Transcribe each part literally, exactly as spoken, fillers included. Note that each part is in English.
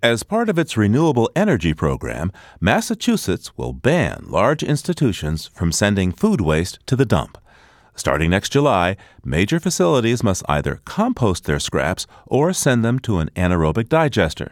As part of its renewable energy program, Massachusetts will ban large institutions from sending food waste to the dump. Starting next July, major facilities must either compost their scraps or send them to an anaerobic digester.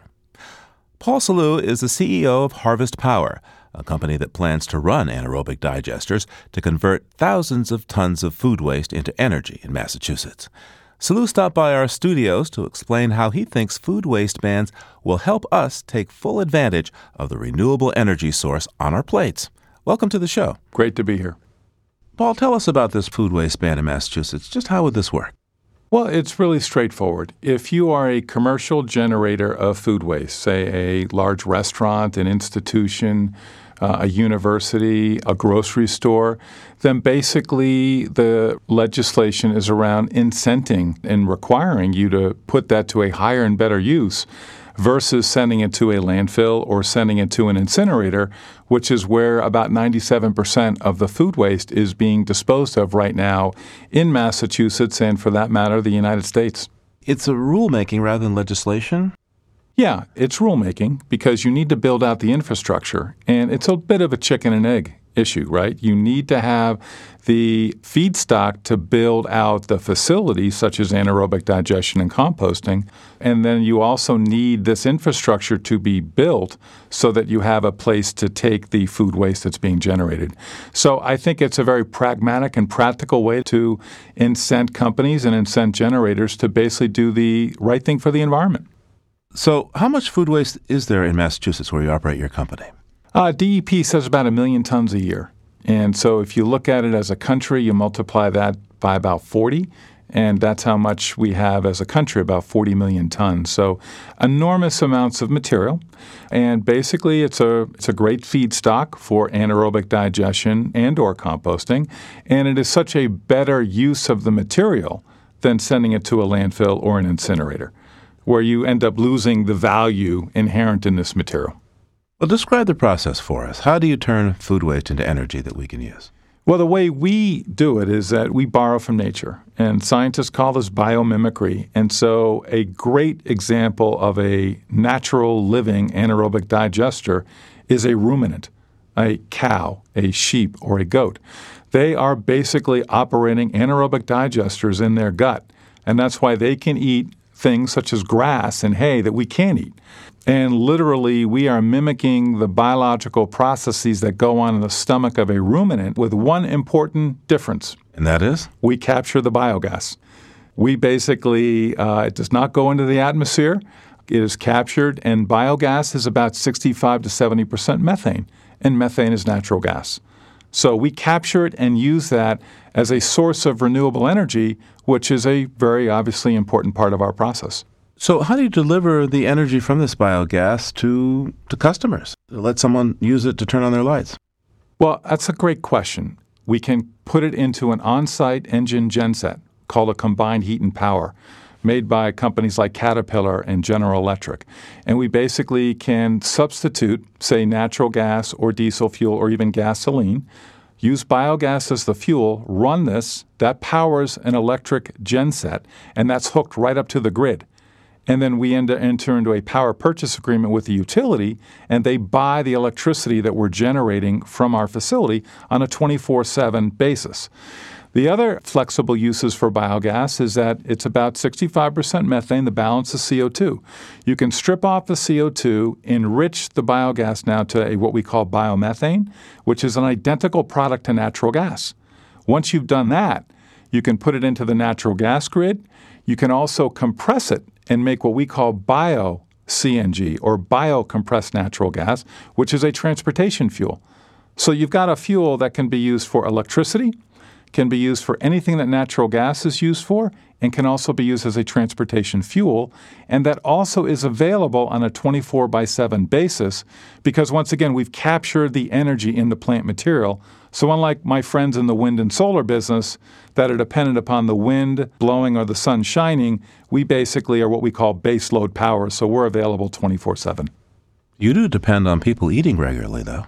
Paul Salou is the C E O of Harvest Power, a company that plans to run anaerobic digesters to convert thousands of tons of food waste into energy in Massachusetts. Salou stopped by our studios to explain how he thinks food waste bans will help us take full advantage of the renewable energy source on our plates. Welcome to the show. Great to be here. Paul, tell us about this food waste ban in Massachusetts. Just how would this work? Well, it's really straightforward. If you are a commercial generator of food waste, say a large restaurant, an institution, uh, a university, a grocery store, then basically the legislation is around incenting and requiring you to put that to a higher and better use versus sending it to a landfill or sending it to an incinerator, which is where about ninety-seven percent of the food waste is being disposed of right now in Massachusetts and, for that matter, the United States. It's a rulemaking rather than legislation? Yeah, it's rulemaking because you need to build out the infrastructure, and it's a bit of a chicken and egg issue, right? You need to have the feedstock to build out the facilities such as anaerobic digestion and composting, and then you also need this infrastructure to be built so that you have a place to take the food waste that's being generated. So I think it's a very pragmatic and practical way to incent companies and incent generators to basically do the right thing for the environment. So how much food waste is there in Massachusetts where you operate your company? Uh, D E P says about a million tons a year. And so if you look at it as a country, you multiply that by about forty, and that's how much we have as a country, about forty million tons. So enormous amounts of material. And basically it's a it's a great feedstock for anaerobic digestion and or composting. And it is such a better use of the material than sending it to a landfill or an incinerator, where you end up losing the value inherent in this material. Well, describe the process for us. How do you turn food waste into energy that we can use? Well, the way we do it is that we borrow from nature, and scientists call this biomimicry. And so a great example of a natural living anaerobic digester is a ruminant, a cow, a sheep, or a goat. They are basically operating anaerobic digesters in their gut, and that's why they can eat things such as grass and hay that we can't eat. And literally, we are mimicking the biological processes that go on in the stomach of a ruminant with one important difference. And that is? We capture the biogas. We basically, uh, it does not go into the atmosphere. It is captured, and biogas is about sixty-five to seventy percent methane, and methane is natural gas. So we capture it and use that as a source of renewable energy, which is a very obviously important part of our process. So how do you deliver the energy from this biogas to, to customers? Let someone use it to turn on their lights? Well, that's a great question. We can put it into an on-site engine genset called a combined heat and power, made by companies like Caterpillar and General Electric. And we basically can substitute, say, natural gas or diesel fuel or even gasoline, use biogas as the fuel, run this, that powers an electric genset, and that's hooked right up to the grid. And then we enter into a power purchase agreement with the utility, and they buy the electricity that we're generating from our facility on a twenty-four seven basis. The other flexible uses for biogas is that it's about sixty-five percent methane, the balance is C O two. You can strip off the C O two, enrich the biogas now to a, what we call biomethane, which is an identical product to natural gas. Once you've done that, you can put it into the natural gas grid. You can also compress it and make what we call bio-C N G, or bio-compressed natural gas, which is a transportation fuel. So you've got a fuel that can be used for electricity, can be used for anything that natural gas is used for, and can also be used as a transportation fuel, and that also is available on a twenty-four by seven basis because, once again, we've captured the energy in the plant material. So unlike my friends in the wind and solar business that are dependent upon the wind blowing or the sun shining, we basically are what we call base load power, so we're available twenty-four seven. You do depend on people eating regularly, though.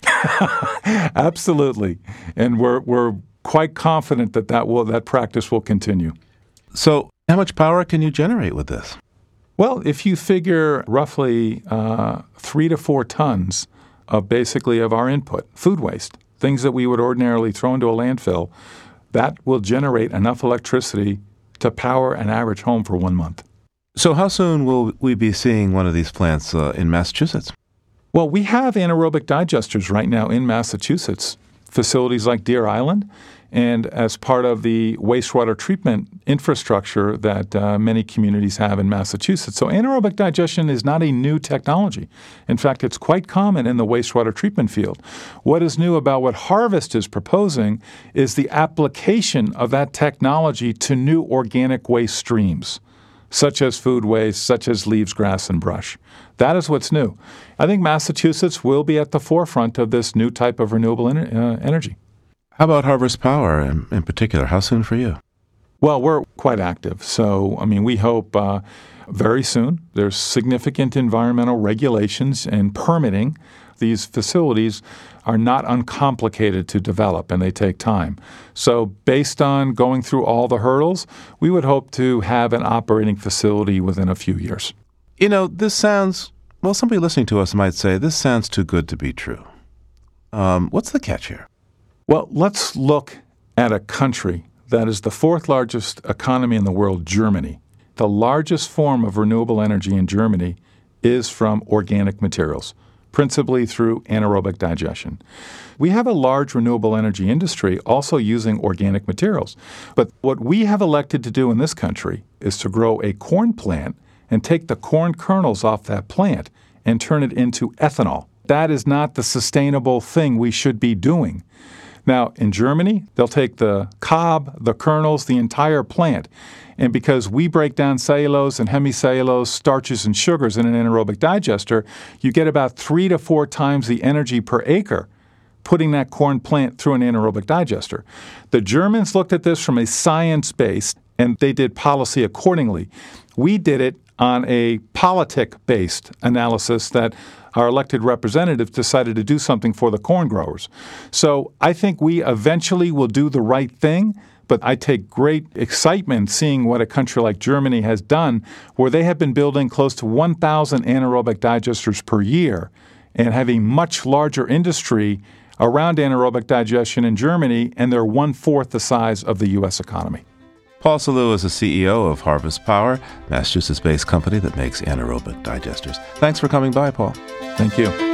Absolutely. And we're we're quite confident that that will that practice will continue. So how much power can you generate with this? Well, if you figure roughly uh, three to four tons of basically of our input, food waste, things that we would ordinarily throw into a landfill, that will generate enough electricity to power an average home for one month. So how soon will we be seeing one of these plants uh, in Massachusetts? Well, we have anaerobic digesters right now in Massachusetts, facilities like Deer Island, and as part of the wastewater treatment infrastructure that uh, many communities have in Massachusetts. So anaerobic digestion is not a new technology. In fact, it's quite common in the wastewater treatment field. What is new about what Harvest is proposing is the application of that technology to new organic waste streams, such as food waste, such as leaves, grass, and brush. That is what's new. I think Massachusetts will be at the forefront of this new type of renewable ener- uh, energy. How about Harvest Power in, in particular? How soon for you? Well, we're quite active. So, I mean, we hope uh, very soon. There's significant environmental regulations and permitting. These facilities are not uncomplicated to develop, and they take time. So based on going through all the hurdles, we would hope to have an operating facility within a few years. You know, this sounds, well, somebody listening to us might say, this sounds too good to be true. Um, what's the catch here? Well, let's look at a country that is the fourth largest economy in the world, Germany. The largest form of renewable energy in Germany is from organic materials, principally through anaerobic digestion. We have a large renewable energy industry also using organic materials. But what we have elected to do in this country is to grow a corn plant and take the corn kernels off that plant and turn it into ethanol. That is not the sustainable thing we should be doing. Now, in Germany, they'll take the cob, the kernels, the entire plant. And because we break down cellulose and hemicellulose, starches and sugars in an anaerobic digester, you get about three to four times the energy per acre putting that corn plant through an anaerobic digester. The Germans looked at this from a science base, and they did policy accordingly. We did it on a politic-based analysis that our elected representatives decided to do something for the corn growers. So I think we eventually will do the right thing, but I take great excitement seeing what a country like Germany has done, where they have been building close to one thousand anaerobic digesters per year and have a much larger industry around anaerobic digestion in Germany, and they're one-fourth the size of the U S economy. Paul Sellew is the C E O of Harvest Power, Massachusetts-based company that makes anaerobic digesters. Thanks for coming by, Paul. Thank you.